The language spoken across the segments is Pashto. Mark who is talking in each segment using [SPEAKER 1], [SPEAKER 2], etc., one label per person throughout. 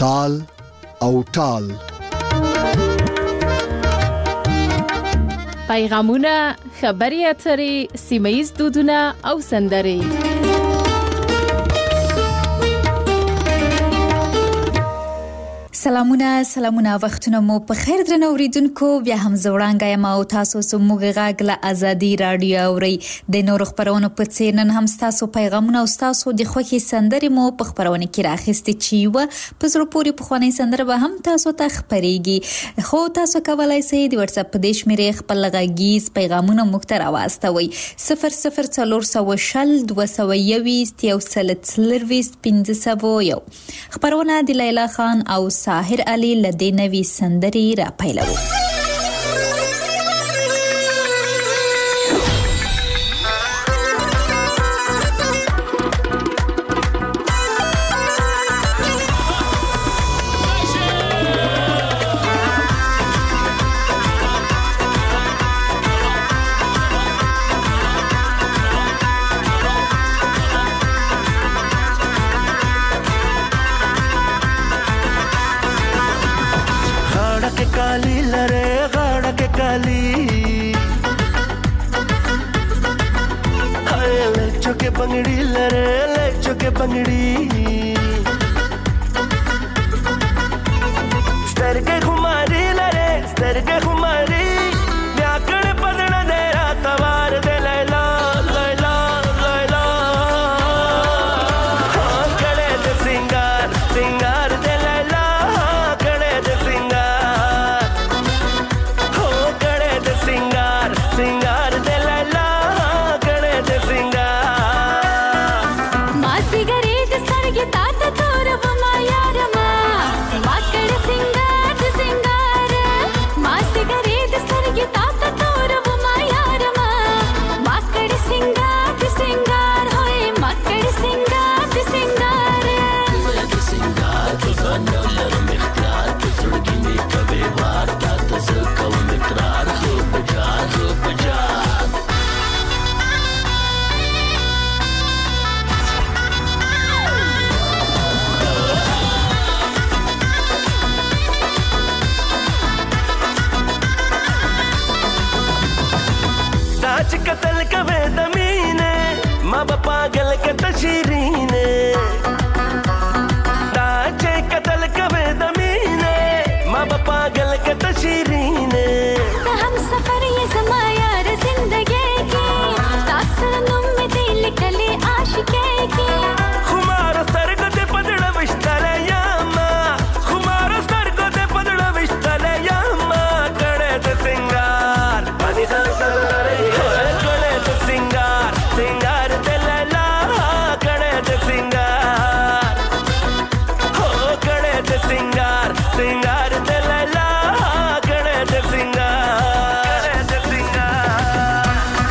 [SPEAKER 1] تال او ټال.
[SPEAKER 2] پیغامونه، خبري اترې، سیمه‌ییز دودونه او سندرې.
[SPEAKER 3] سلامونه وختونه مو په خیر درنو اوریدونکو. بیا هم زوړانګه یم او تاسو سموږ غږ له ازادي رادیو اوري. د نور خبرونو په څیر نن هم تاسو پیغامونه او تاسو د خوښي سندرې مو په خبرونه کې راخستې چی و په زړه پورې په خواني سندره به هم تاسو ته خبريږي. خو تاسو کولای شئ د واتس اپ د شمیرې خپل غږیز پیغامونه مو ته راوستوي 00420 221 1501. خبرونه د لیلا خان او طاهر علي لدینوي سندري را پیلو.
[SPEAKER 4] काली लरे गाड़ा के काली हाय ले चुके बंगड़ी लरे ले चुके बंगड़ी स्तर के खुमारी लरे स्तर के खुमारी व्याकरण पदना दे तवार दे लैला लैला लैला हाँ कड़े दे सिंगार सिंगार दे लैला कड़े दे सिंगार सिंगार दे लैला कड़े दे सिंगार मासी गरे दे सरगे तात तोर वमा यार मा माकड़ सिंगार मासी गरे दे सरगे तात तोर वमा यार मा माकड़ सिंगार होए माकड़ सिंगार तो जानोलर मिख्यार तो सुर्गी में कबे वार तात ज़को मिकरार हो बजार ताज कतल कवे दमीने माँ बापा गल के तशीरीने ताज कतल कवे दमीने माँ बापा गल के तशीरीने हम सफर ये समाया रे जिंदगी की तासर नुम में दिल कले आशिके की खुमार सर को दे पदड़ा विश्तले यामा खुमार सर को दे पदड़ा विश्तले यामा कड़े दे सिंगार पानी सर कड़े दे सिंगार सिंगार दे लैला कड़े दे सिंगार हो कड़े दे सिंगार सिंगार दे लैला कड़े दे सिंगार कड़े दे सिंगार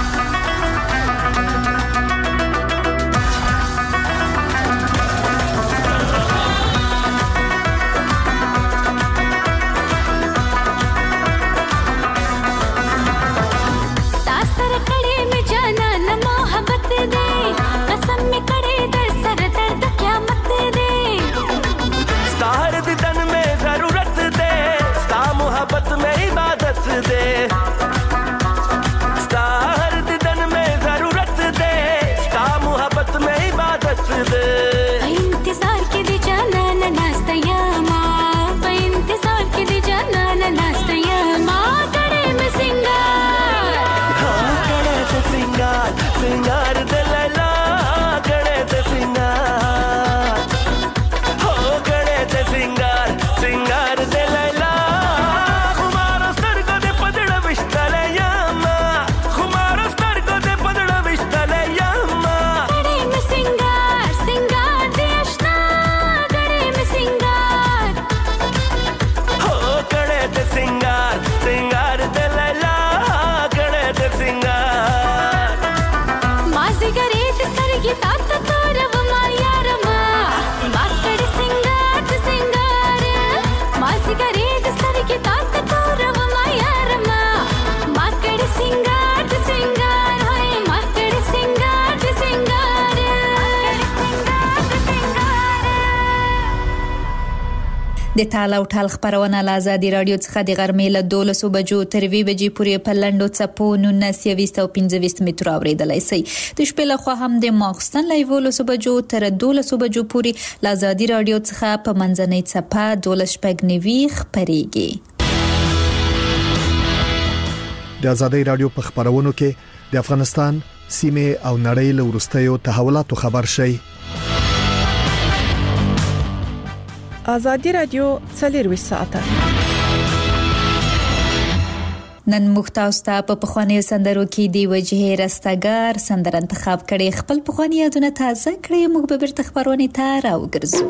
[SPEAKER 4] तासर कड़े में जाना न मोहब्बत दे कसम में कड़े दे सर दर्द क्या मत दे स्टार दी तन में जरूरत दे स्टा मोहब्बत में इबादत दे स्टार दी तन में जरूरत दे स्टा मोहब्बत में इबादत दे इंतजार के दी जाना न नास्ता यामा इंतजार के दी जाना न नास्ता यामा कड़े में सिंगार हाँ कड़े दे सिंगार सिंगार दे लैला कड़े दे सिंगार हो कड़े दे सिंगार सिंगार दे लैला खुमारो सर को दे पदड़ा विश्तले यामा खुमारो सर को दे पदड़ा विश्तले यामा कड़े में सिंगार सिंगार
[SPEAKER 3] د تال او ټال خبرونه له ازادي رادیو څخه د غرمې له 12 بجو تر 2 بجې پورې په لنډو څپو 1925 متر اوریدلای شئ. د شپې له خوا هم د ماخستن له 11 بجو تر 12 بجو پورې له ازادي رادیو څخه په منځنۍ څپه 12 خبريږي.
[SPEAKER 1] د ازادي رادیو په خبرونو کې د افغانستان سیمه او نړۍ له وروستیو تحولاتو خبر شئ.
[SPEAKER 5] ازادي رادیو 24 ساعته
[SPEAKER 3] نن مختاوستا په پخوانیو سندرو کې دی وجهه رستګار سندر انتخاب کړي خپل پخوانی یادونه تازه کړي. موږ به بیرته خبرونه ته راوګرځو.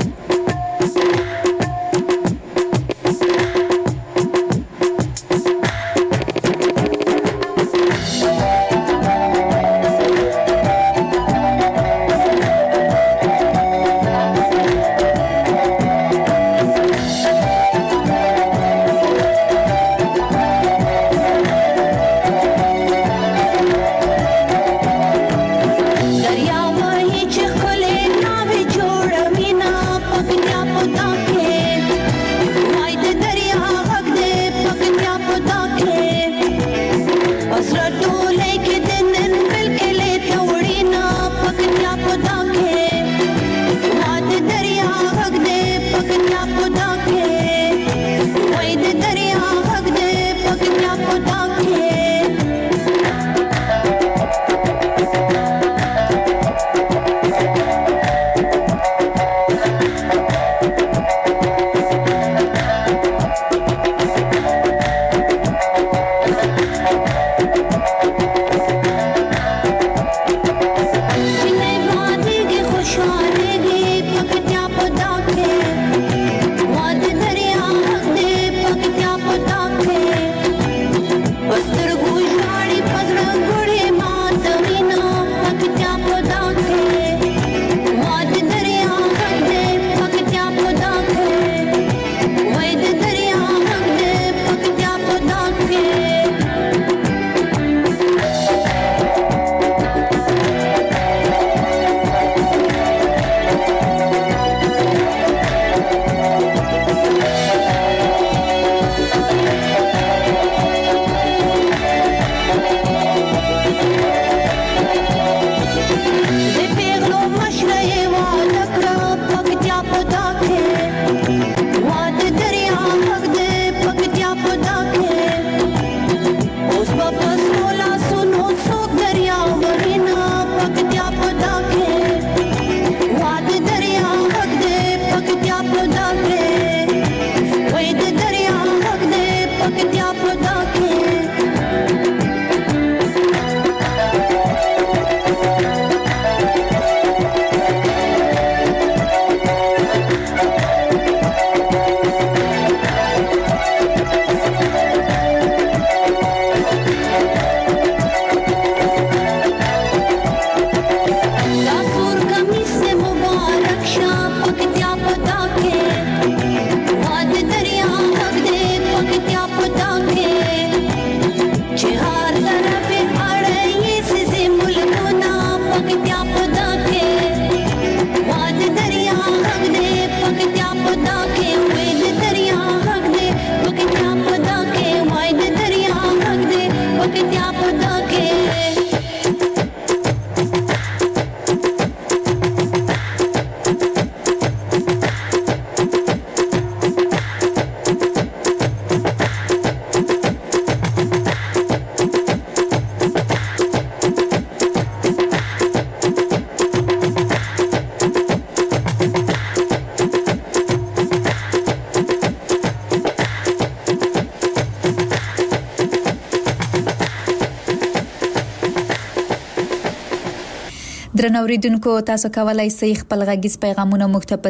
[SPEAKER 3] درنوریدونکو تاسو کولای شئ خپل غږیز پیغامونه موږ ته په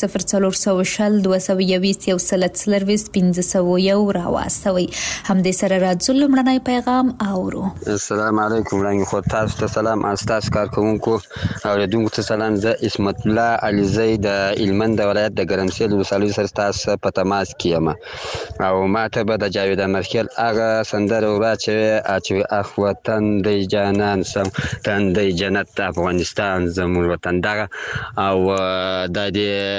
[SPEAKER 3] 00420 221 راوستوي. هم دې سره راځو لمړنی پیغام اورو.
[SPEAKER 6] السلام علیکم رنګ خو تاسو ته سلام استاد کارکونکو اوریدونکو ته سلام. زه اسمت الله علیزی د هلمند ولایت د ګرمسیر ولسوالۍ سره تاسو په تماس کې یم او ماته به د جاوید امرخیل هغه سندره ورا چې اخ وطن دی جانان سم تن دی جنت افغانستان افغانستان زموږ وطن دغه او د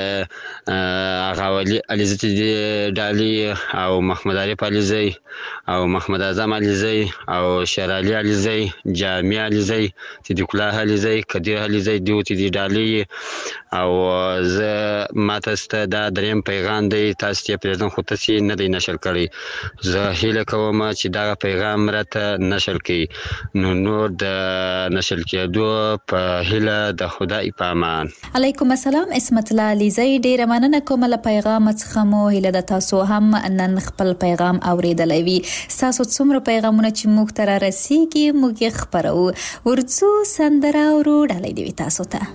[SPEAKER 6] غاولي علیزی ډالي او محمد عارف علیزی او محمد اعظم علیزی او شرعلی علیزی جامع علیزی صدیق الله علیزی قدیر علیزی دیوتی ډالي او زه ماته ست دا دریم پیغام دی تاسو ته پرېږدم خو تاسو نه دی نشر کړی زه هیله کوم چې دا پیغام راته نشر کړي نو نور د نشر کېدو په هیله د خدای په امان.
[SPEAKER 3] علیکم السلام اسمت الله علیزی ډیره مننه کوم له پیغام څخه مو هیله د تاسو هم نن خپل پیغام اوریدلی وي تاسو څومره پیغامونه چې موږ ته رسیږي موږ یې خپرو ورڅو سندره ورو ډالۍ دی تاسو ته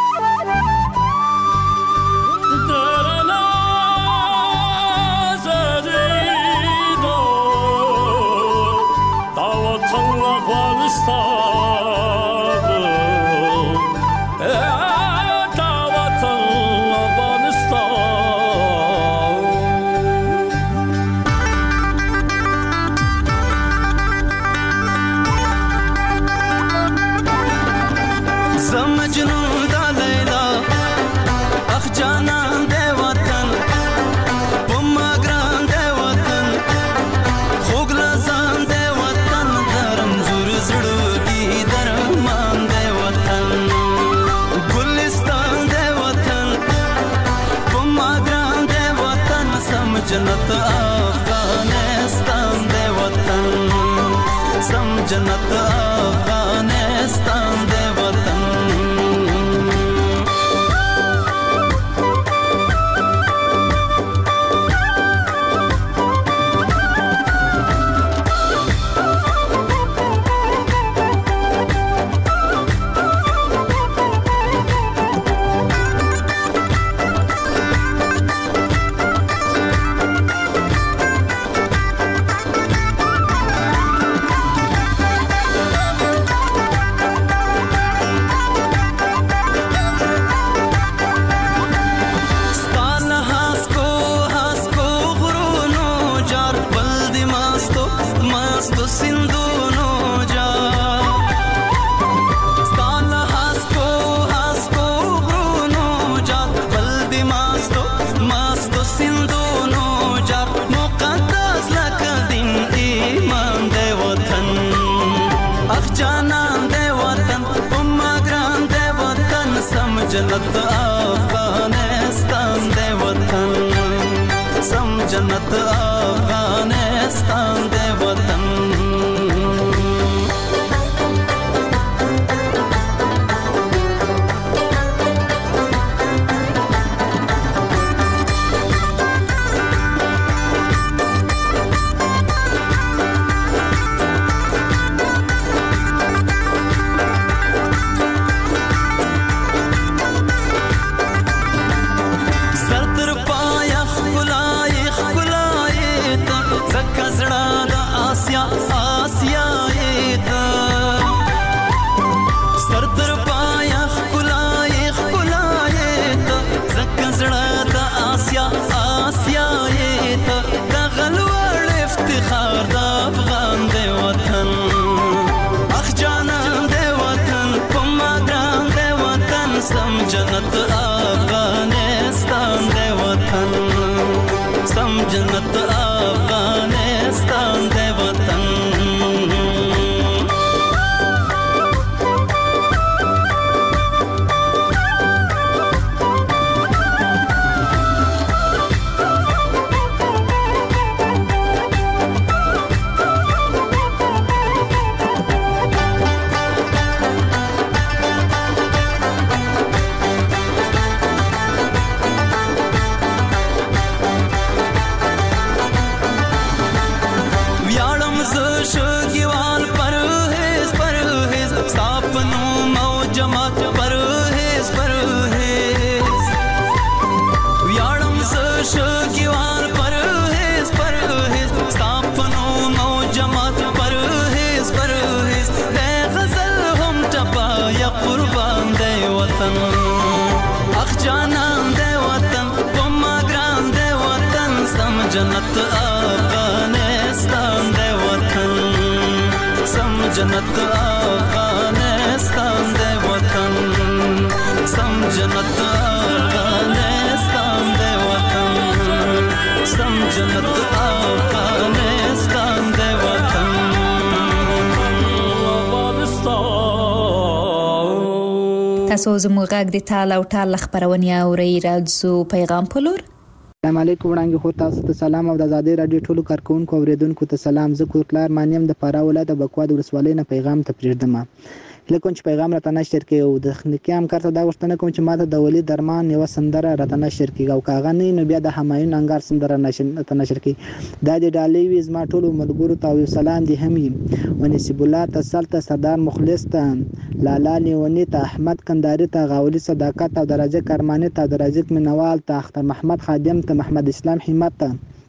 [SPEAKER 7] जन्नत अफगानिस्तान दे वतन सम जन्नत अफगानिस्तान दे वतन जन्नत अफगानिस्तान दे वतन सम जन्नत अफगानिस्तान दे वतन जन्नत अफगानिस्तान दे वतन सम जन्नत अफगानिस्तान दे वतन जन्नत अफगानिस्तान दे वतन सम जन्नत अफगानिस्तान दे वतन سم جنت افغانستان دی وطن سم جنت افغانستان دی وطن
[SPEAKER 3] تاسو زموږ غږ د ټال او ټال خبرونه اورئ راځو پیغام پلور
[SPEAKER 8] السلام علیکم وړاندې خو تاسو ته سلام او د آزادۍ رادیو ټولو کارکونکو اوریدونکو ته سلام. زه کوټلار مانیم د فراه ولایت د بکوا د ولسوالۍ نه پیغام ته پرېږدم. لکه چې پیغام راته نشر کې او د خنکي همکار ته دا غوښتنه کوم چې ماته د ولي درمان یو سندره راته نشر کې او کاغه نه بیا د همایون انګار سندره نشر کې دا د ډالۍ وي زما ټولو ملګرو ته او سلام دي همي ونسب الله تسلط سردار مخلص ته لالا نیونی ته احمد کنداری ته غاولی صداقت او درجه کرمانی ته درجه منوال ته اختر محمد خادم ته محمد اسلام همت ته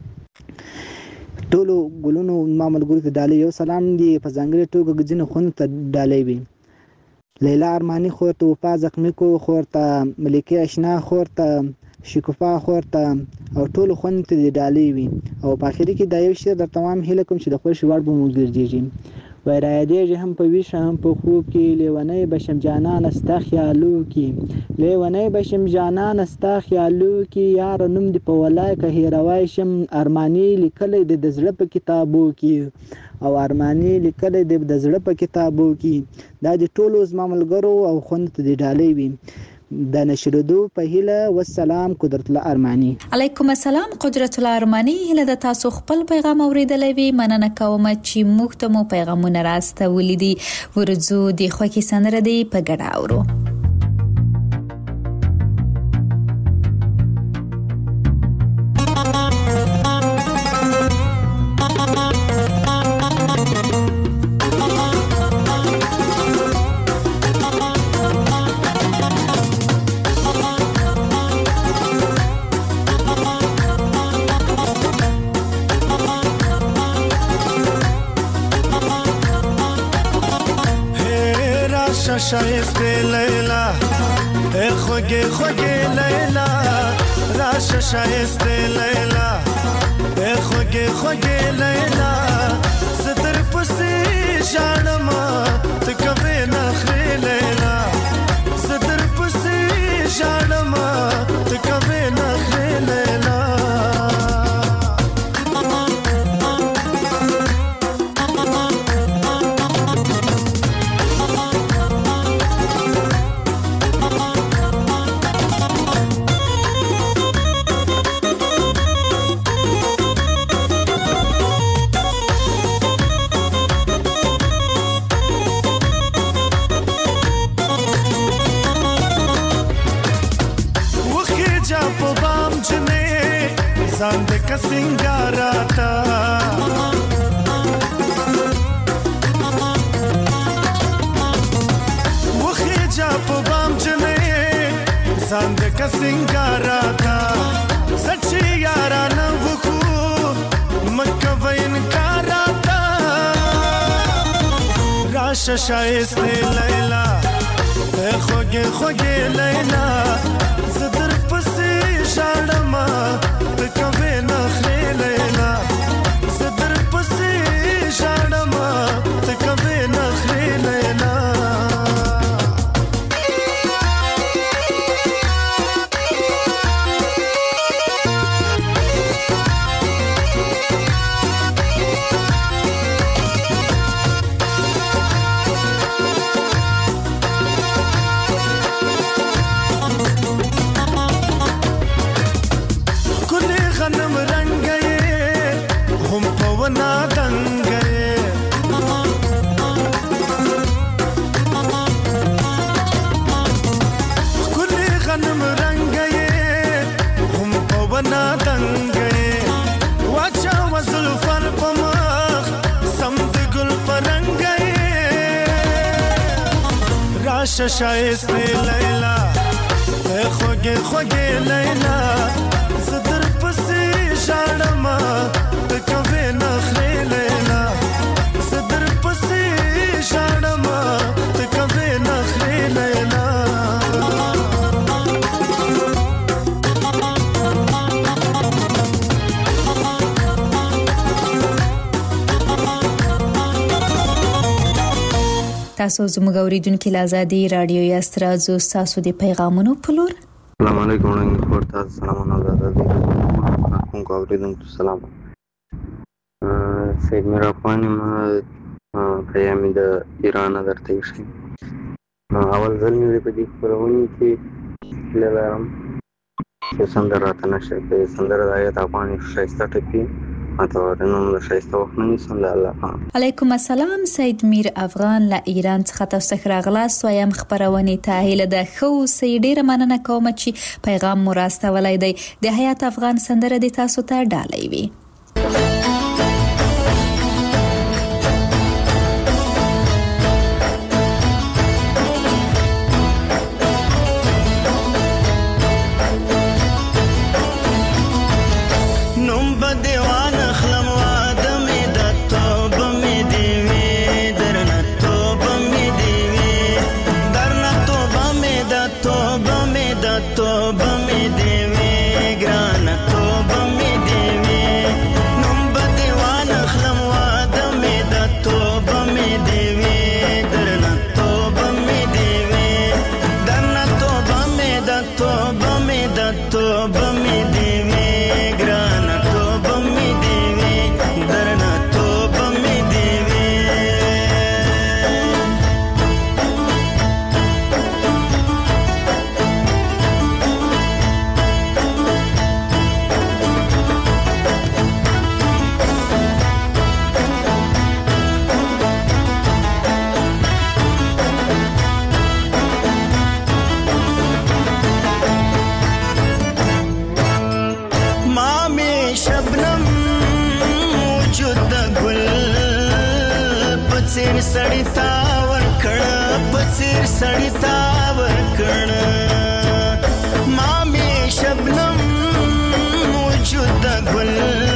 [SPEAKER 8] ټولو ګلونو ما ملګرو ته ډالۍ یو سلام دي په ځانګړي توګه ځینې خون ته ډالۍ وي لیلا ارمانی خور ته وفا زخمی کو خور ته ملکه اشنا خور ته شکوفا خور ته او ټول خون ته دی ډالۍ وي او په اخر کې دا یو شی در تمام هله کوم چې د خپل شوړ به مو ګرځي وای را دې هم په ویشه هم په خوب کې لیونی بشم جانان استا خیالو کې لیونی بشم جانان استا خیالو کې یار نوم دی په ولای که هیروای شم ارمانی لیکل د زړه په کتابو کې او ارمانی لیکل د زړه په کتابو کې دا د ټولو زما ملګرو او خوند ته دی ډالۍ وي د نشردو په هیله والسلام قدرت الله ارمانی.
[SPEAKER 3] علیکم السلام قدرت الله ارمانی. هله د تاسو خپل پیغام اوریدلې وي مننه کوم چې موږ ته مو پیغامونه راستولې دي ورځو د خوکي سندره دی په ګډه اورو.
[SPEAKER 9] شایسته لیلا ای خوگه لیلا راش شایسته لیلا ای خوگه لیلا صدر پسی جانما تکوی نخری لیلا صدر پسی جانما تکوی نخری لیلا زاند کا سنگاراتا وخی جا په بام جنې زاند کا سنگاراتا سچي یارانه وکو مکه وین کاراتا راش شایسته لیلا خوږه لیلا زدر پسې شاړما تکوي نخري لیلا صدر پسې شاړما تکوي نخري لیلا شایسته لیلا خوږه لیلا صدر پسې شاړما تکوي نخري لیلا صدر پسې شاړما تکوي نخري لیلا
[SPEAKER 3] تاسو زموږ اوریدونکو له آزادي رادیو یاست راځو تاسو د پیغامونو په لور.
[SPEAKER 10] السلام علیکم ورحمۃ اللہ تاسو سلام علیکم کوم اوریدونکو سلام. سید میرا افغانی ما پیامي د ایران درته شي. اول ځل مې په دې خبرونه کې لارم چې سندره راته نشه کې سندره د آیت افغاني شایسته ټکی ماتورنوم د شایسته وخت نه سم الله.
[SPEAKER 3] علیکم السلام سید میر افغان له ایران څخه تاسو ته راغلاست وایم خبرونه ته هیله ده خو سیډه مننه کوم چې پیغام مو راستولای دی د حیات افغان سندره د تاسو ته ډالۍ وي.
[SPEAKER 7] سړی تا ورکړه پڅیر سړی تا ورکړه ما می شبنم موجود ګل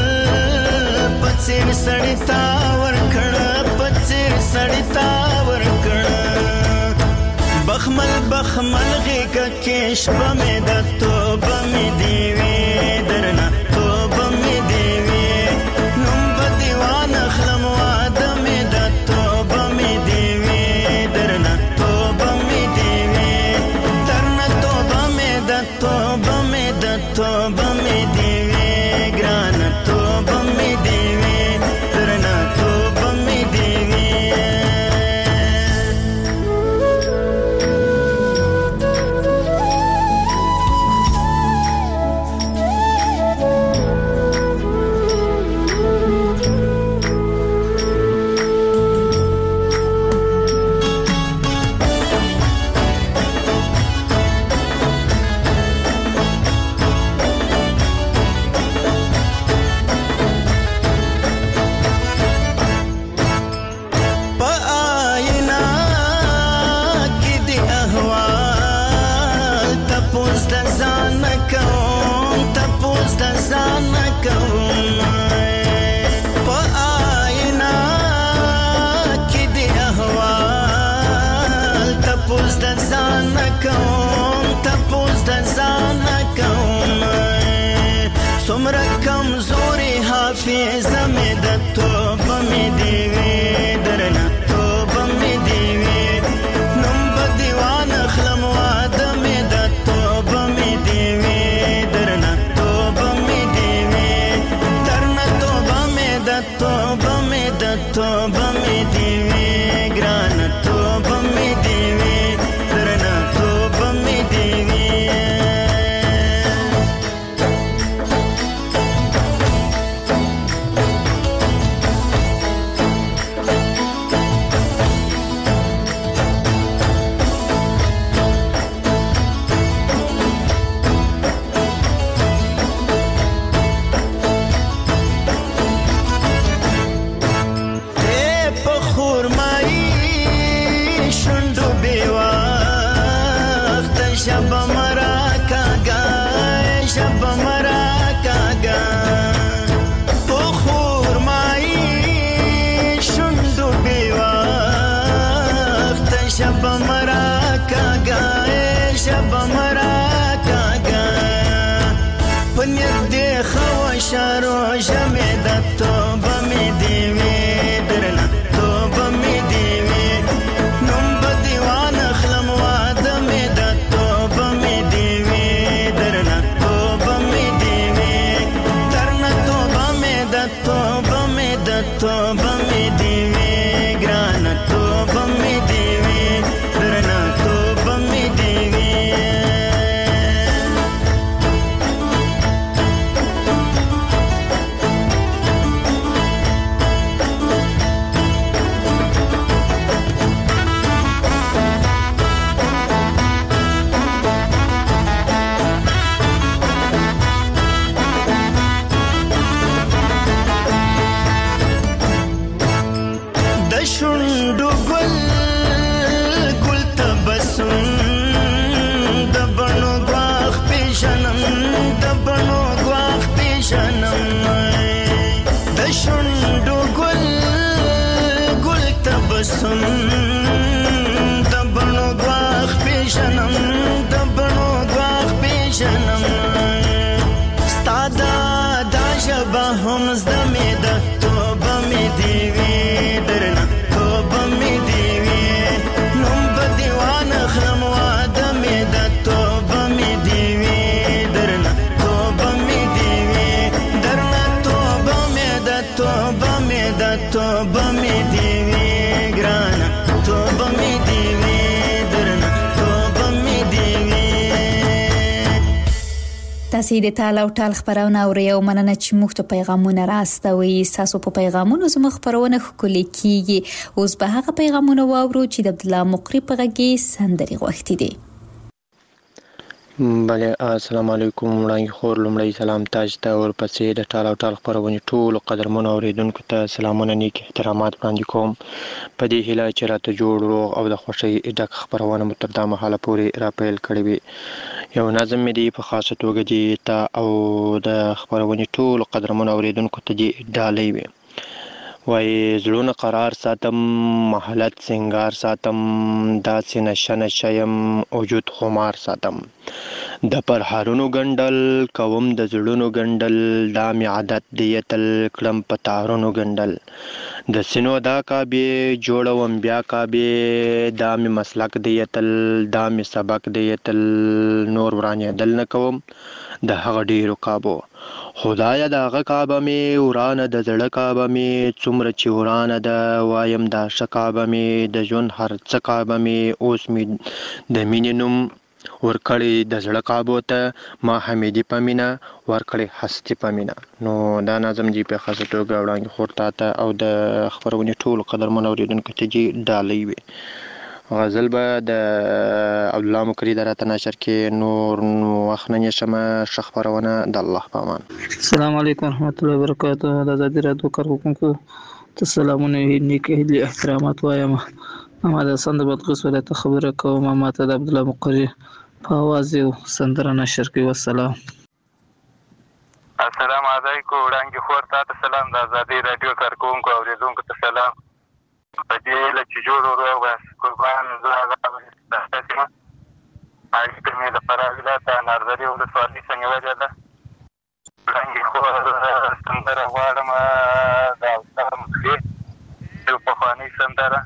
[SPEAKER 7] پڅیر سړی تا ورکړه پڅیر سړی تا ورکړه بخمل بخمل غیګه کې شپه مې د توبه مې دی وی درنه توبه مې دی وی نوم په دیوان خلم واده مې د توبه مې دی وی درنه توبه مې دی وی درنه توبه مې د توبه مې د توبه مې دی وی ګرانه توبه مې دی وی درنه توبه مې دی وی. سمرا کمزوری حافظه می د توبه می دیوی درنه توبه می دیوی نم په دیوان خلم واده می د توبه می دیوی درنه توبه می دیوی درنه توبه می د توبه می د توبه می دیوی ګرانه توبه می دیوی درنه توبه می دیوی. شارو جمع د توبه می دیوی درنه توبه می دیوی نوم وجنم ستادا دا ژبه هم زده مې ده توبه مې دې وي درنه توبه مې دې وي نوم به دې وانخلم واده مې ده توبه مې دې وي درنه توبه مې دې وي درنه توبه مې ده توبه مې ده توبه مې دې وي ګرانه توبه مې دې وي
[SPEAKER 3] تاسې د تال او ټال خبرونه اورئ او مننه چې موږ ته پیغامونه راستوي. تاسو په پیغامونو زموږ خبرونه ښکلي کیږي. اوس به هغه پیغامونه واورو چې د عبد الله مقری په غږ کې سندري غوښتي دي.
[SPEAKER 11] بله السلام علیکم وړاندې خور لومړی سلام تاج ته ورپسې د ټال او ټال خپرونې ټولو قدرمنو اوریدونکو ته سلامونه نیک احترامات وړاندې کوم په دې هیله چې راته جوړ روغ او د خوښۍ ډک خپرونه مو تر دا مهاله پورې راپیل کړې وي. یو نظم مې دی په خاصه توګه دې ته او د خپرونې ټولو قدرمنو اوریدونکو ته دې ډالۍ وي. وای زړونه قرار ساتم محلت سنگار ساتم داسې نشه نشه یم وجود خمار ساتم د پرهارونو ګنډل کوم د زړونو ګنډل دا مې عادت دی یتل کړم په تارونو ګنډل د سینو دا کعبې جوړوم بیا کعبې دا مې مسلک دی یتل دا مې سبق دی یتل نور ورانېدل نه کوم د هغه ډیرو کعبو خدایا د هغه کعبه مې ورانه د زړه کعبه مې څومره چې ورانه ده وایم دا ښه کعبه مې د ژوند هر څه کعبه مې اوس مې د مینې نوم ورکړی د زړه کعبو ته ما حمیدي په مینه ورکړی هستي په مینه. نو دا نظم دې په خاصه توګه وړاندې خور ته او د خپرونې ټولو قدرمنو اوریدونکو ته دې ډالۍ وي. غزل به د عبد الله مقری د راته نشر کې نور وخت نه نشمه ښه خپرونه د الله په امان.
[SPEAKER 12] السلام علیکم ورحمت الله وبرکاته. د ازادي راډیو کارکونکو ته سلامونه نیک احترامات وایم. ما د سند بدغس ولایت خبره کوم. ما ته د عبد الله مقری په आवाज یو سندره نشر کوي. والسلام.
[SPEAKER 13] السلام علیکم وړاندې خور ته سلام. د ازادي راډیو کارکونکو اوریدونکو ته سلام. په دې له چې جوړ ورو قربان زه هغه تاسو ما اړیکه مې د فراه ولایت نارځري ولسوالۍ څنګه ویلې ده وړاندې خور سندره غواړم د استاد مقری یو پخوانۍ سندره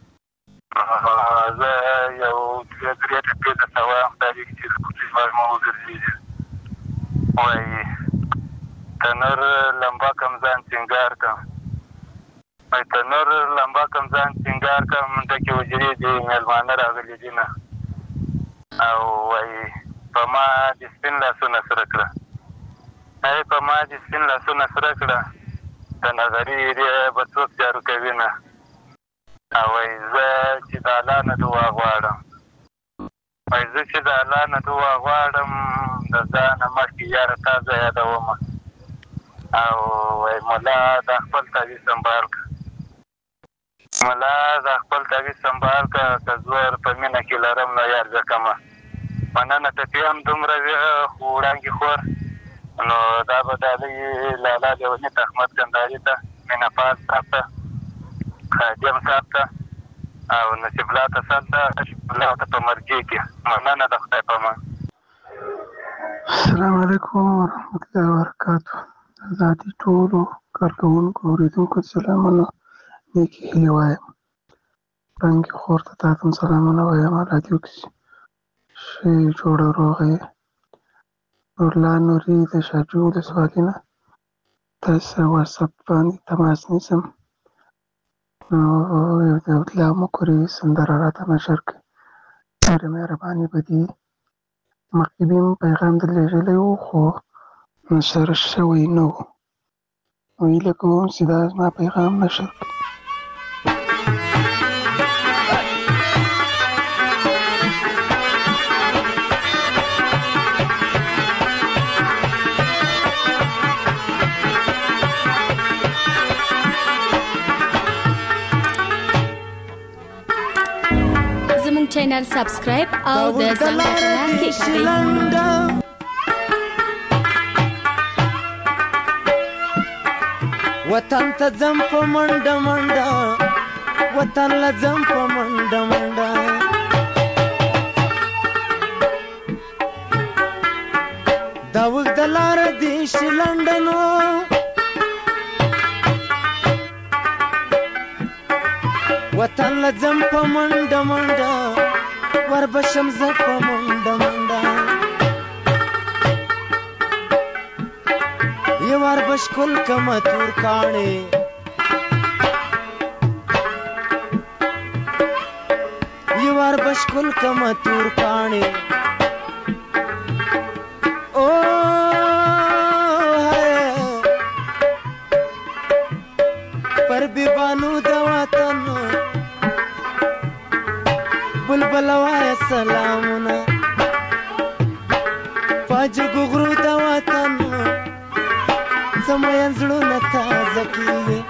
[SPEAKER 13] زه یو درې ټکي درته وایم دا لیک چې کوڅې ما وګرځېږي وایي تنور لمبا کم ځان سینګار کم تنور لمبا کم ځان سینګار کم ډکې حجرې دي مېلمانه راغلي دي نه او وایي په ما دې سپین لاسونه سره کړه په ما دې سپین لاسونه سره کړه د نظري به څوک جارو کوي نه او وایي زه چې د الله نه دعا غواړم وایي زه چې د الله نه دعا غواړم د ځانه مخکې یاره تا زه یادومه او وایي ملا دا خپل تعویض سنبال کړه ملا دا خپل تعویض سنبال کړه که زور په مینه کې لرم نو یار ځکمه مننه ټپي هم دومره خو وړاندې خور نو دا به ډالۍ لالا لیوني ته احمد کنداري ته مینه پال صاحب ته خادم صاحب ته او نصیب الله ته صاحب ته الله ته په مرګي کې مننه د خدای په امان.
[SPEAKER 14] السلام علیکم ورحمت الله وبرکاته. ازادي ټولو کارکوونکو اوریدونکو ته سلامونه نیکې هیلې وایم. رنګې خور ته تاسو سلامونه وایم. رادیو کې ښې جوړه روغه یې نورلا نوري د شاجو ولسوالۍ نه تاسو واتساپ باندې تماس نیسم نو یو د عبد الله مقری سندره راته نشر کړئ. ډېره مهرباني به دي. مخکې به مې پیغام درلېږلی و خو نشر شوی نه و. هیله کوم چې دا زما پیغام نشر کړي.
[SPEAKER 2] چینل سبسکرایب او د زنګ بټن کلیک
[SPEAKER 15] وطن ته ځم په منډه منډه وطن له ځم په منډه منډه دا وګد لار دی شي لندنو وطن لزم په منډه منډه وربشم ز په منډه منډه یو وربش کل کما تور کاڼې یو وربش کل کما تور کاڼې بیبانو د وطن بلبل وای سلامونه پاجګو غرو د وطن سمين زړونه تازه کیږي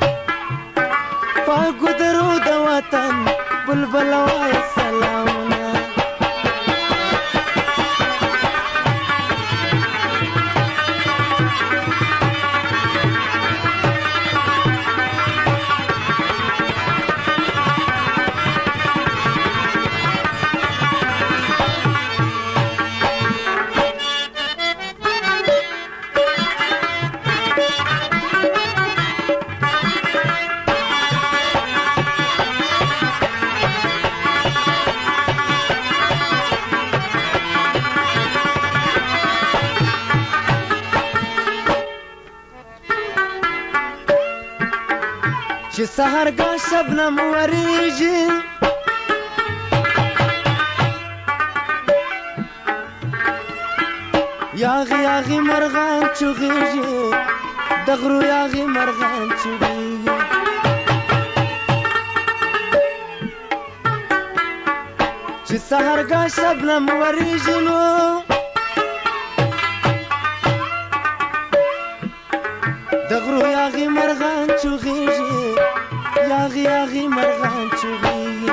[SPEAKER 15] پاګو درو د وطن بلبل وای سلامونه چې سحرګه شبنم وریږي یاغي یاغي مرغان چغېږي د غرو یاغي مرغان چغېږي چې سحرګه شبنم وریږي نو د غرو یاغي مرغان چغېږي یاغي یاغي مرغان چغېږي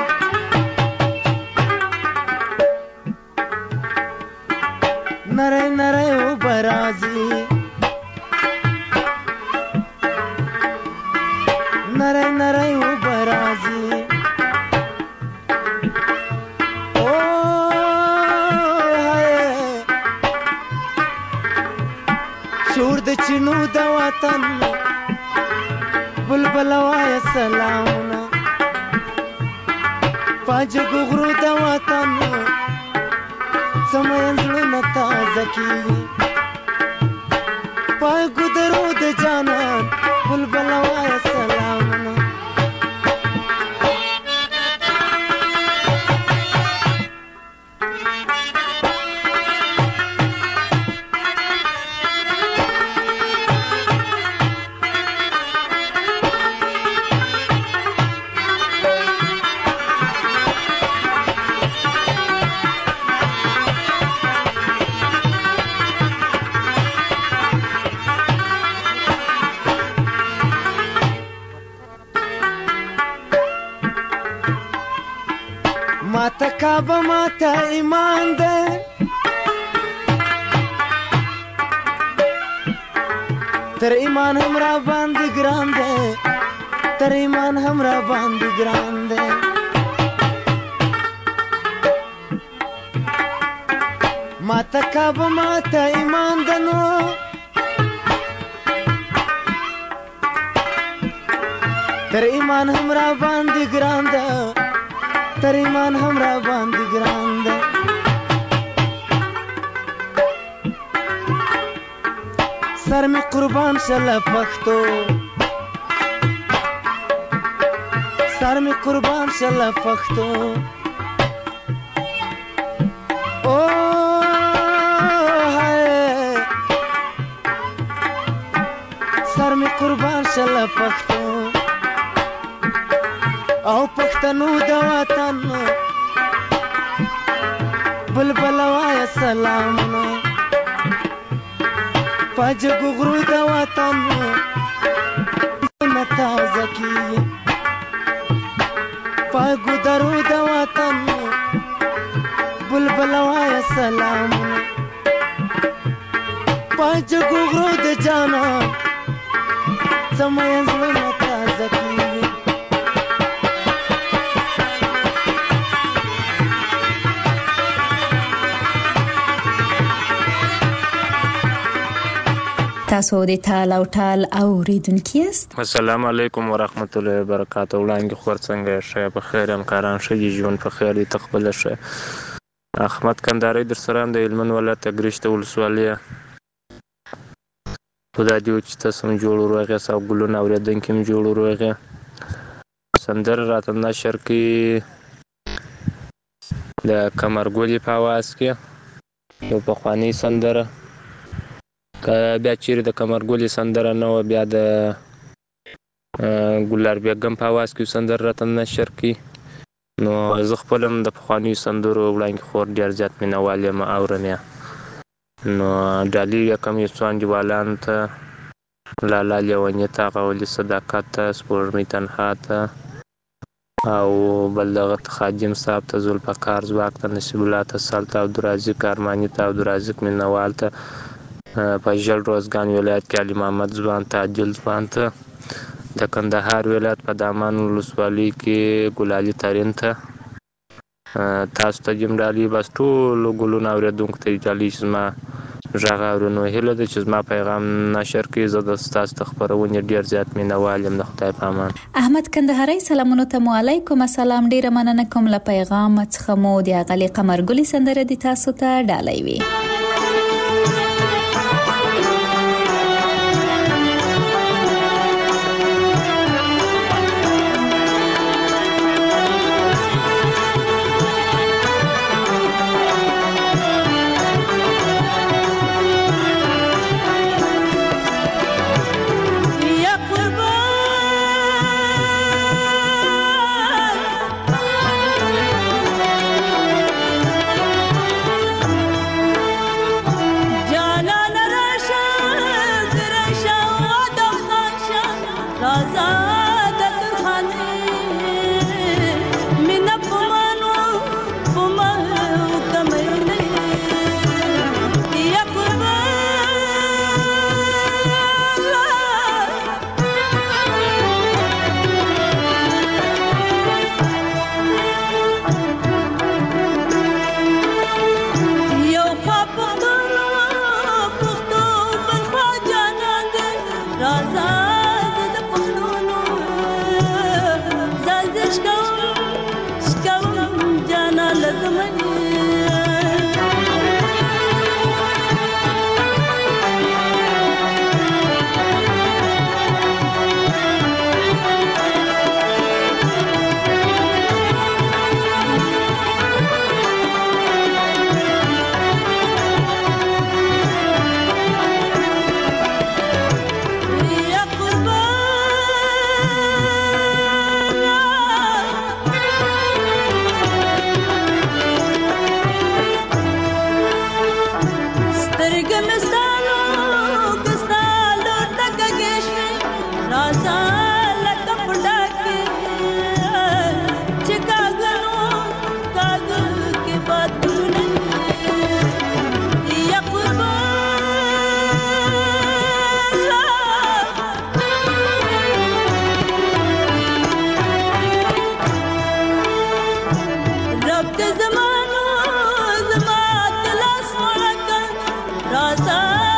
[SPEAKER 15] نری نری اوبه راځي نری نری اوبه راځي شور د چینو د وطن بلبل وای سلامونه پاجګو غرو د وطن سمين زړونه تازه کیږي پاګو درو د جانان بلبل وای سلامونه ماته کعبه ماته ایمان ده تر ایمان هم را باندې ګران ده تر ایمان هم را باندې ګران ده ماته کعبه ماته ایمان ده نو تر ایمان هم را باندې ګران ده تر ایمان هم را باندې ګران ده سر می قربان شله پښتو سر می قربان شله پښتو او هاي سر می قربان شله پښتو او پښتنو د وطن بلبل وای سلامونه پاجګو غرو د وطن نه تازه کیږي پاګو درو د وطن بلبل وای سلامونه پاجګو غرو د جانا سمين زړونه تازه کیږي
[SPEAKER 3] تاسو د ټال او ټال اوریدونکو یاست.
[SPEAKER 11] السلام علیکم ورحمت الله وبرکاته. وړاندې خور څنګه شه په خیر همکاران شه ژوند په خیر دي تقبل شه. احمد کندهاری در سره د هلمند ولایت ګریشته ولسوالۍ خدا دې چې تاسو هم جوړ وروغه ساو ګلونه اوریدونکو هم جوړ وروغه سندره راته نشر کې د کمرګولي په आवाज کې یو پخوانی سندره بیا چیرې د کمرګولي سندره نه و بیا د ګلار بیګم په आवाज کې سندره راته نشر کې نو زه خپل هم د پخواني سندرو وړاندې خور ډېر زیات مینوال یم اورم نو ډالۍ کم یو څو انډیوالان ته لالا لیوني ته غولي صداقت ته سپوږمۍ تنها ته او بلغت خادم صاحب ته ذوالفقار ځواک ته نصیب الله ته سالته عبدالرازق ارماني ته عبدالرازق مینوال ته په ژړ روزګان ولایت کې علي محمد ځوان ته عادل ځوان ته د کندهار ولایت په دامان ولسوالۍ کې ګلالي ترین ته تاسو ته جیم ډالۍ بس ټولو ګلونه اورېدونکو ته ډالۍ چې زما غږ اوري نو هیله ده چې زما پیغام نشر کړي. زه د ستاسو د خپرونې ډېر زیات مینوال یم. د خدای په امان.
[SPEAKER 3] احمد کندهاری سلامونه ته علیکم السلام. ډیره مننه کوم له پیغام څخه مو د غلي قمرګلی سندره د تاسو ته ډالۍ وي.
[SPEAKER 16] Raza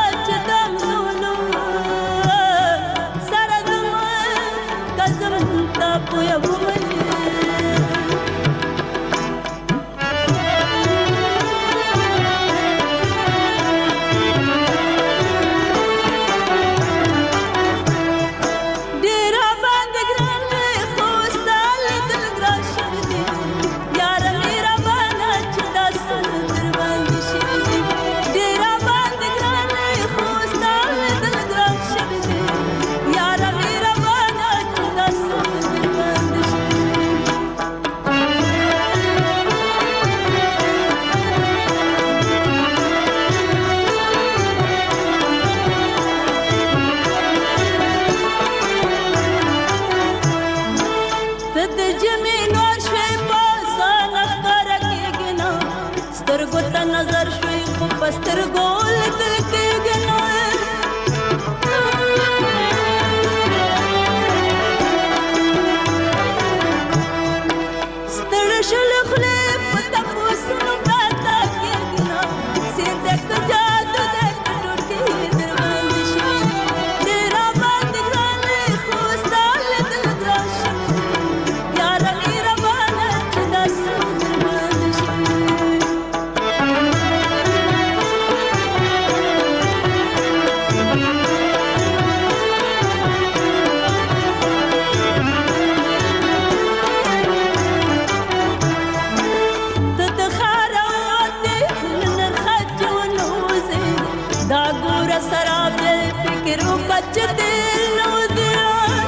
[SPEAKER 16] دا ګور سراب فکر وکچ دل نو دیا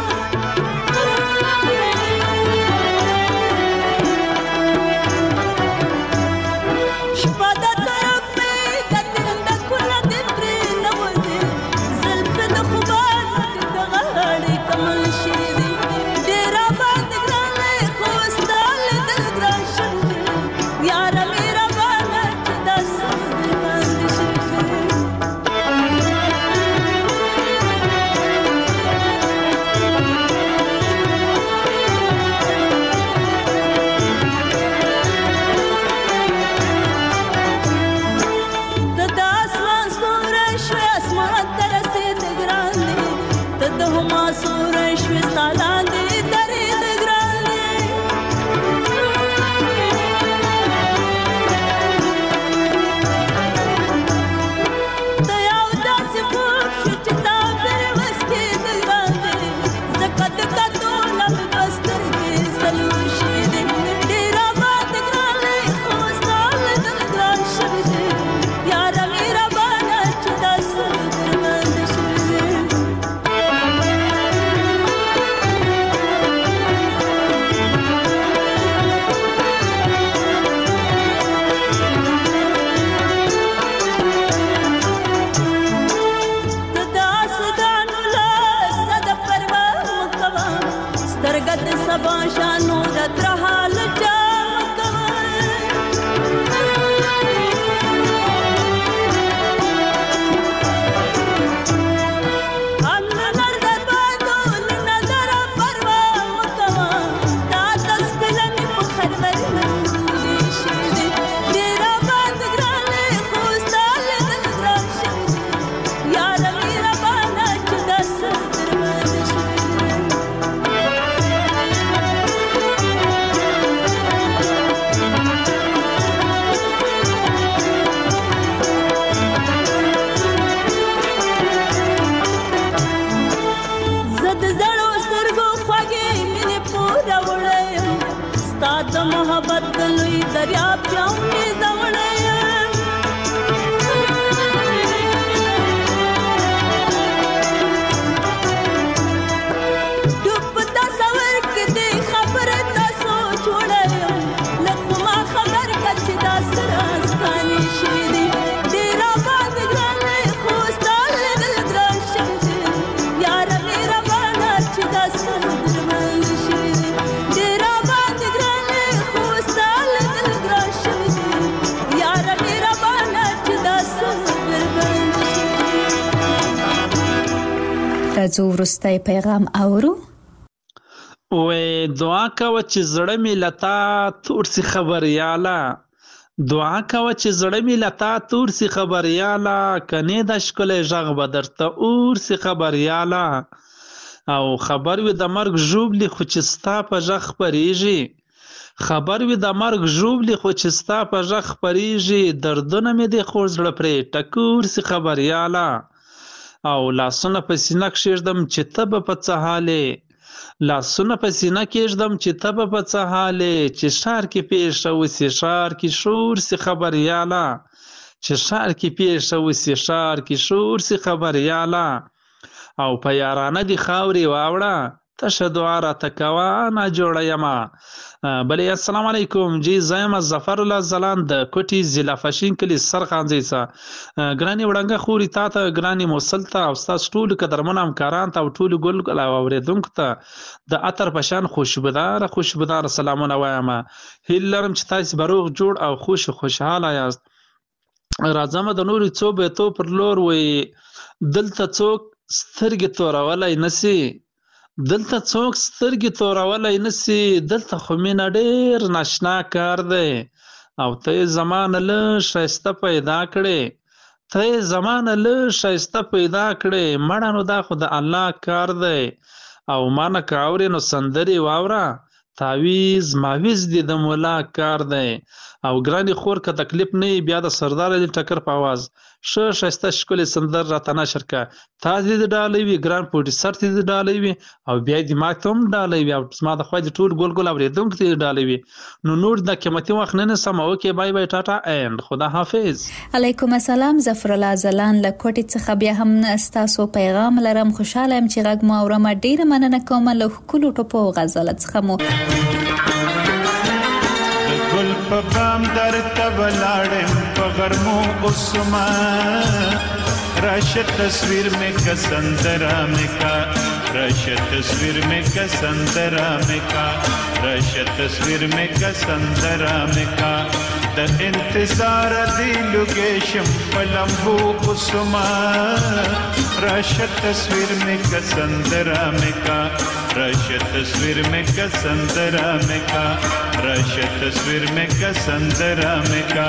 [SPEAKER 16] شپدا طرف میں کتن دکھنا دپری نو دی زلف د خوبان د غاړي کمل شری ډیرا باندې ګرانه خوستال دل ګران شری یار میرا باندې داس باندې شری
[SPEAKER 3] راځو وروستی پیغام اورو.
[SPEAKER 17] وې دعا کوه چې زړه مې لتا تور سي خبرياله دعا کوه چې زړه مې لتا تور سي خبرياله کني د ښکلې ژغ به درته اور سي خبرياله او خبر وي د مرګ ژوبلي خو چې ستا په ژغ خپرېږي خبر وي د مرګ ژوبلي خو چې ستا په ژغ خپرېږي دردونه مې د خور زړه پرې ټکور سي خبرياله او لاسونه په سینه کښېږدم چې ته به په څه حالې لاسونه په سینه کښېږدم چې ته به په څه حالې چې ښار کې پیښه وسي ښار کې شور سي خبریاله چې ښار کې پیښه وسي ښار کې شور سي خبریاله او په یارانه دي خاورې واوړه تشه دعا راته کوه ناجوړه یمه بلې السلام علیکم جی زه یم ظفر الله ځلاند د کوټي ضلع فشین کلي سرخانځی څخه ګرانې وړنګه خوري تا ته ګرانې موصل ته او ستاسو ټولو قدرمنو همکارانو ته او ټولو ګل او اورېدونکو ته د عطر په شان خوشبوداره سلامونه وایم هیله لرم چې تاسو به روغ جوړ او خوشحاله یاست راځم د نورو څو بیتو پر لور وی دلته څوک سترګې تورولی نسي دلته څوک سترګې تورولی نسي دلته خو مینه ډېر ناشنا کار دی او ته یې زمانه لږ ښایسته پیدا کړې ته یې زمانه لږ ښایسته پیدا کړې مړه نو دا خو د الله کار دی او ما نه که اورې نو سندرې واوره تعویز ماویز دی د مولا کار دی او ګرانې خور که تکلیف نه بیا د سردار علي ټکر په اواز ښه ښایسته ښکلې سندر راته نشر کړه. تا دې د ډالۍ وي، ګران پروډوسر ته دې ډالۍ وي، او بیا دې ما ته هم ډالۍ وي، او زما د خوا دې ټول ګول ګول اورېدونکو ته دې ډالۍ وي. نو نور د قیمتي وخت نه نیسم. اوکې، بای بای، ټاټا اینډ خدا حافظ.
[SPEAKER 3] علیکم السلام. ظفر الله زلان له کوټې څخه بیا هم ستاسو پیغام لرم. خوشاله یم چې غږ مو اورم. ډیره مننه کوم له ښکلو ټپو او غزل څخه مو.
[SPEAKER 9] ګل په بام درته ولاړم په غرمو اوسما، راشه تصویر میں کا سندرا میں کا، راشه تصویر میں کا سندرا میں کا، راشه تصویر میں کا سندرا میں کا. د انتظار دی لوکیشن پلمبو اوسما، راشه تصویر میں کا سندرا میں کا، راشه تصویر میں کا سندرا میں کا، راشه تصویر میں کا سندرا میں کا.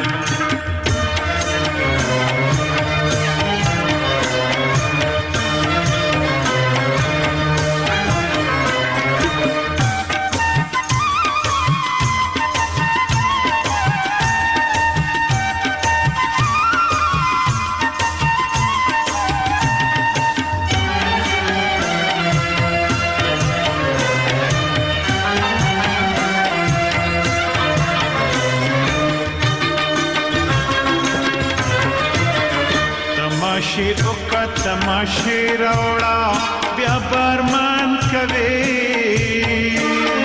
[SPEAKER 9] تماشې راوړه بیا بارمان کوي،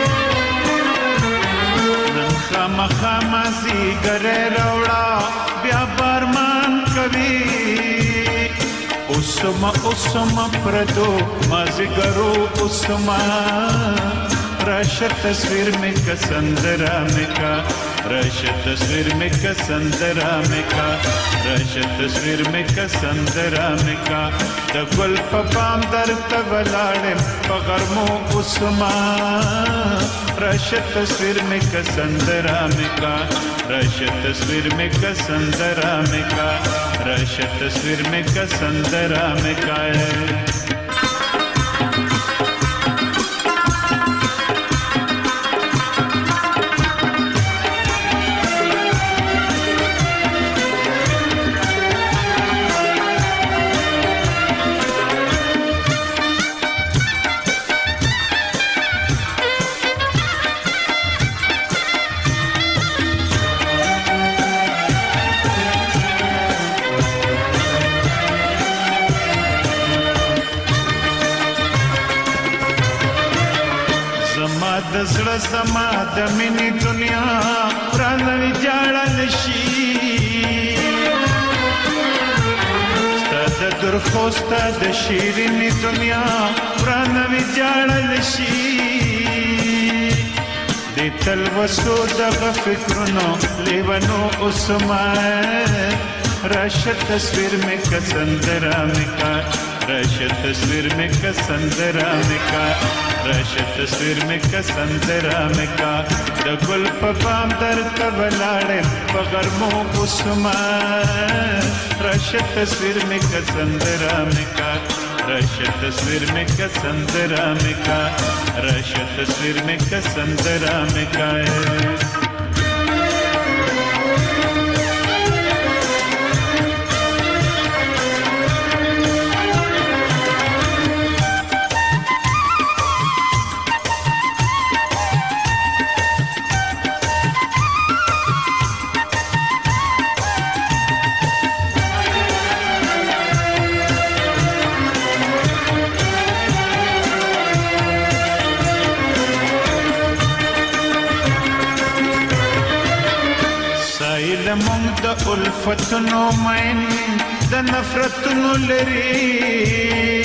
[SPEAKER 9] نن خامخا مازیګری راوړه بیا بارمان کوي. اوسما پردو مازیګرو اوسما، راشه تصویر میں کا سندرا میں کا، راشه تصویر میں کا سندرا میں کا، راشه تصویر میں کا سندرا میں کا. د ګل په بام درته ولاړم په غرمو اوسما، راشه تصویر میں کا سندرا میں کا، راشه تصویر میں کا سندرا میں کا، راشه تصویر میں کا سندرا میں کا. زما د مینې دنیا رانوي جاړل شي، ستا د درخو ستا د شیرینې دنیا رانوي جاړل شي. د تلوسو دغه فکرونو لیونو اوسما، راشه تصویر میں کا سندرا میں کا، راشه تصویر میں کا سندرا میں کا، راشه تصویر میں کا سندرا میں کا. د ګل په بام درته ولاړم په غرمو اوسما، راشه تصویر میں کا سندرا میں کا، راشه تصویر میں کا سندرا میں کا، راشه تصویر میں کا سندرا میں کا. مونږ د الفتونو مین د نفرتونو لري،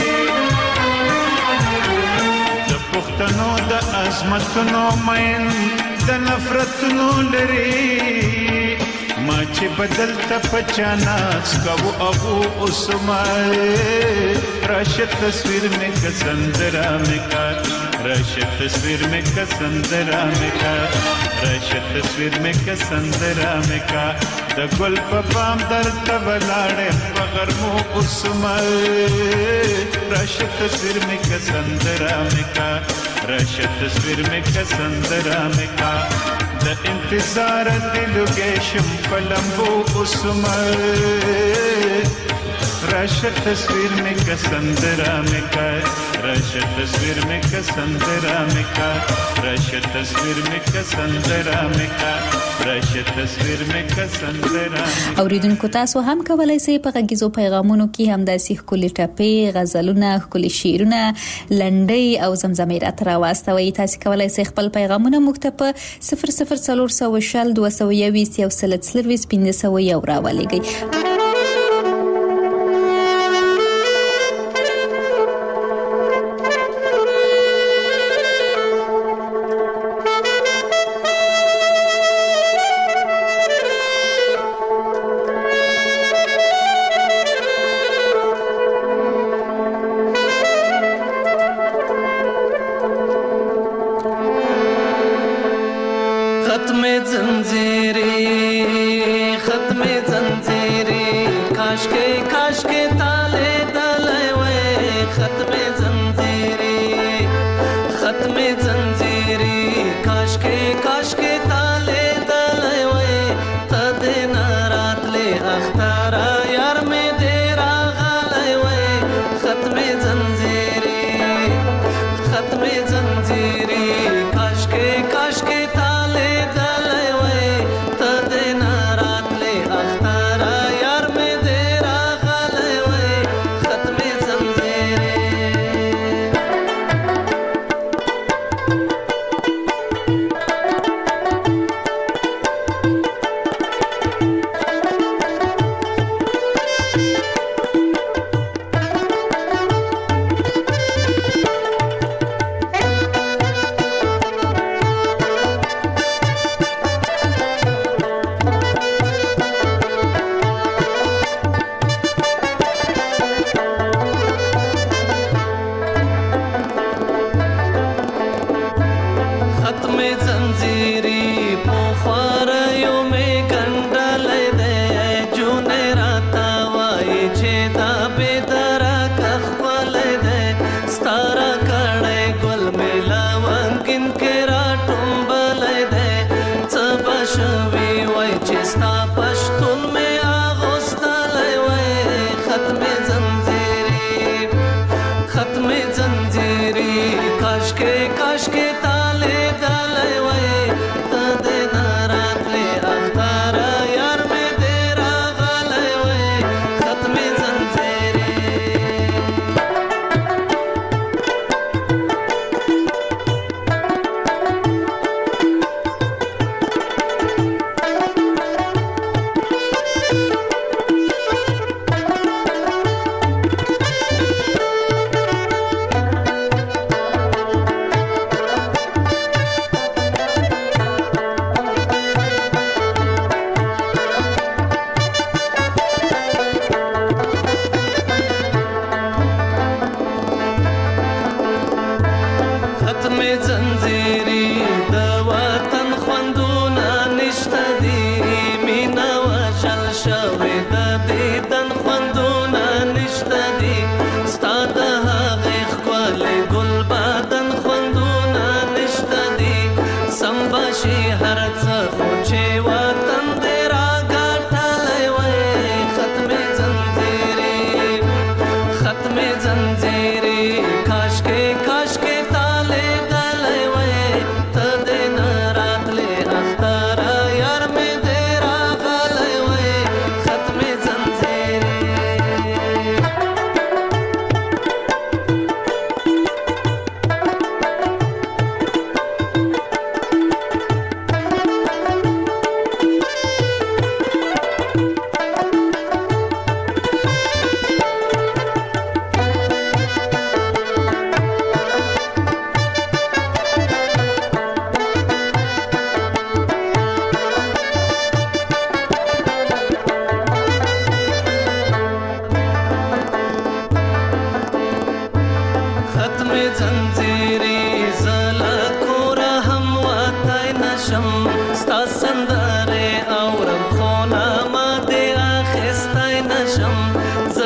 [SPEAKER 9] د پښتنو د عظمتونو مین د نفرتونو لري. ما چې بدل ته پچاناس کو ابو عثمان، راشه تصویر میں کا سندرا میں کا، راشه تصویر میں کا سندرا میں کا، راشه تصویر میں کا سندرا میں کا. د ګل په بام درته ولاړم په غرمو اوسما، راشه تصویر میں کا سندرا میں کا، राशा तस्वीर में कसंदरा में का द इंतजार दिल गेशम पलंबो उसमर राशा तस्वीर में कसंदरा में का राशा तस्वीर में कसंदरा में का राशा तस्वीर में कसंदरा में का राशा तस्वीर में कसंदरा
[SPEAKER 3] اوریدونکو تاسو هم کولای شئ په غږیزو پیغامونو کې هم داسې ښکلي ټپې غزلونه ښکلي شعرونه لنډۍ او زمزمې راته راواستوئ تاسو کولای شئ خپل پیغامونه موږ ته په 00400 220 راولېږئ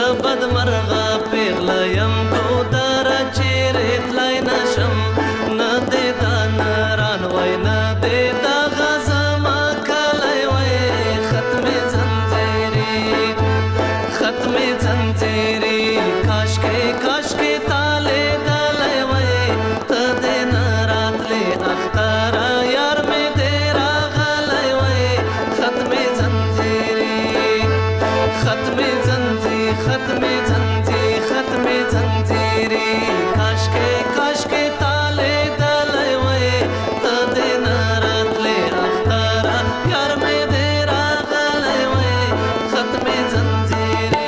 [SPEAKER 18] مرغا پیغلا یم کو در چیرې تلای نشم نه
[SPEAKER 4] ختم زنجیری کاش کے تالے دلے وے تدے نارات لے اختارا یار میں تیرا غلے وے ختم زنجیری ختم زنجیری کاش کے تالے دلے وے تدے نارات لے اختارا یار میں تیرا غلے وے ختم زنجیری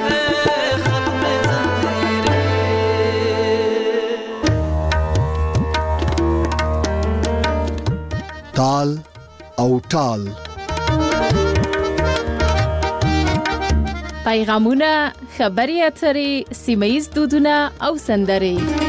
[SPEAKER 1] تال او ټال.
[SPEAKER 2] پیغامونه، خبري اترې، سیمه ییز دودونه او سندرې.